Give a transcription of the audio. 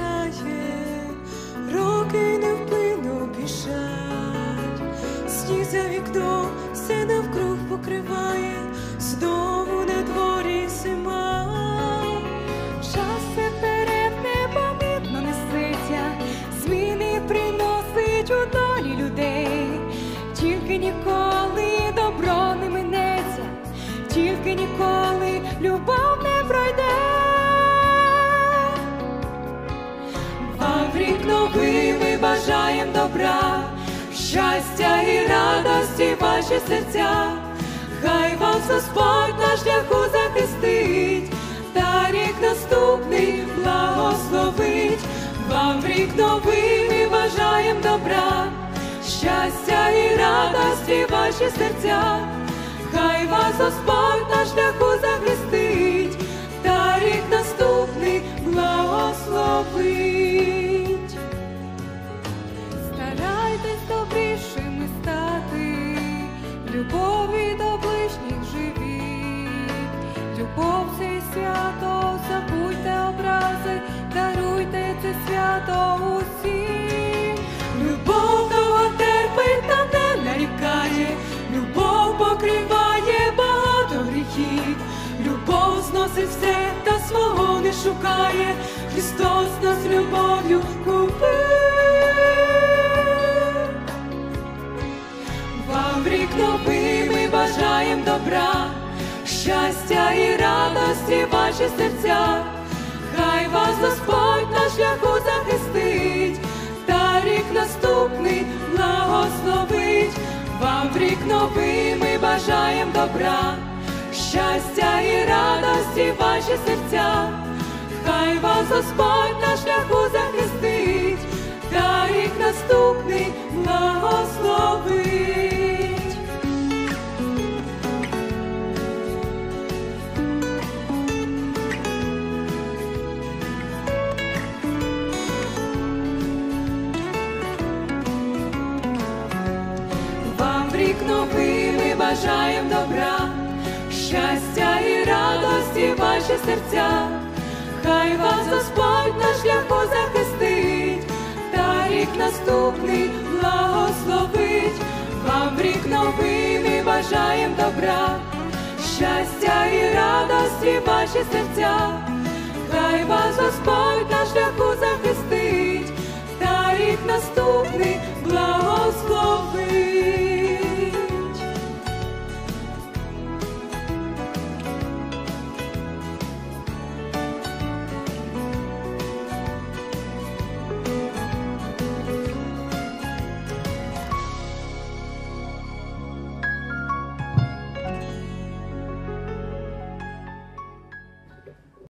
минає, роки невпинно біжать, сніг за вікном все навкруг покриває, знову на дворі зима. Час все вперед непомітно несеться, зміни приносить у долі людей. Тільки ніколи добро не минеться, тільки ніколи любов не пройде. Вам в рік новий ми бажаєм добра, щастя і радості ваші серця. Хай вас Господь на шляху захистить, та рік наступний благословить. Вам в рік новий ми бажаєм добра, щастя і радості ваші серця. Хай вас Господь на шляху захистить, та рік наступний благословить. Старайтесь добрішими стати, любові до ближніх живіть. Любов це й свято, забудьте образи, даруйте це свято усім. Любов довго терпить та не нарікає, любов покриває багато гріхів. Любов зносить все та свого не шукає, Христос нас любов'ю купив. Вам в рік новий ми бажаєм добра, щастя і радості ваші серця. Хай вас Господь на шляху захистить, та рік наступний благословить. Вам в рік новий ми бажаєм добра, щастя і радості ваші серця. Хай вас Господь на шляху захистить, та рік наступний благословить. Вам в рік новий ми бажаєм добра, щастя і радості ваші серця. Хай вас Господь на шляху захистить, та рік наступний благословить. Вам в рік новий ми бажаєм добра, щастя і радості ваші серця. Хай вас Господь на шляху захистить, та рік наступний благословить.